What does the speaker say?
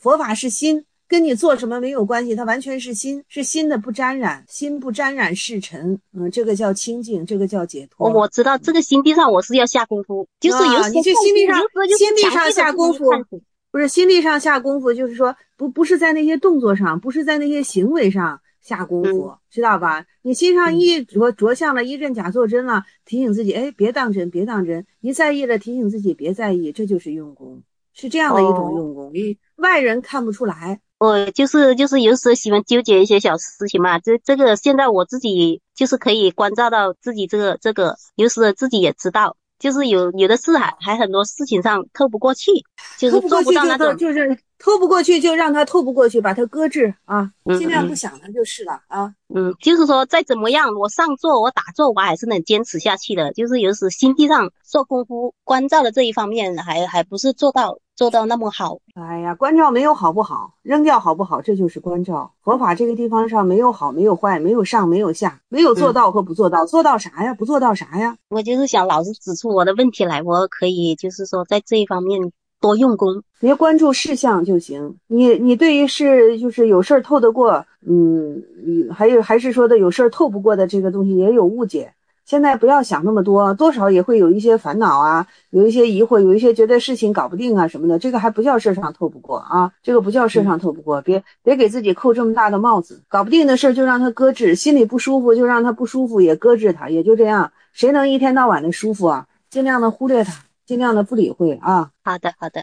佛法是心，跟你做什么没有关系，它完全是心，是心的不沾染，心不沾染是尘，这个叫清净，这个叫解脱。 我知道这个心地上我是要下功夫，就是有啊， 时候你去心地上， 有时候就是心地上强迫着自下功夫， 己看书。 不是心地上下功夫，就是说不是在那些动作上，不是在那些行为上下功嗯夫，知道吧？你心上嗯一着相了，一阵假作真了，提醒自己，哎，别当真，别当真；一在意了，提醒自己别在意，这就是用功，是这样的一种哦， 用功，你外人看不出来。 我就是有时候喜欢纠结一些小事情嘛，这个现在我自己就是可以关照到自己这个，有时候自己也知道，就是有的事还很多事情上透不过去，就是做不透不过去到那种。 就是透不过去就让他透不过去，把它搁置啊，尽量不嗯嗯想它就是了啊。 就是说再怎么样，我上座我打坐我还是能坚持下去的，就是有时心地上做功夫关照的这一方面还不是做到那么好。 哎呀，关照没有好不好，扔掉好不好，这就是关照。佛法这个地方上没有好，没有坏，没有上，没有下，没有做嗯。 到和不做到，做到啥呀？不做到啥呀？ 我就是想老师指出我的问题来，我可以就是说在这一方面多用功。 别关注事项就行。你对于事就是有事儿透得过，还是说的有事儿透不过的这个东西也有误解。现在不要想那么多，多少也会有一些烦恼啊，有一些疑惑，有一些觉得事情搞不定啊什么的，这个还不叫事上透不过啊，这个不叫事嗯上透不过，别给自己扣这么大的帽子。搞不定的事就让它搁置，心里不舒服就让它不舒服，也搁置它，也就这样。谁能一天到晚的舒服啊？尽量的忽略它，尽量的不理会啊。 好的好的。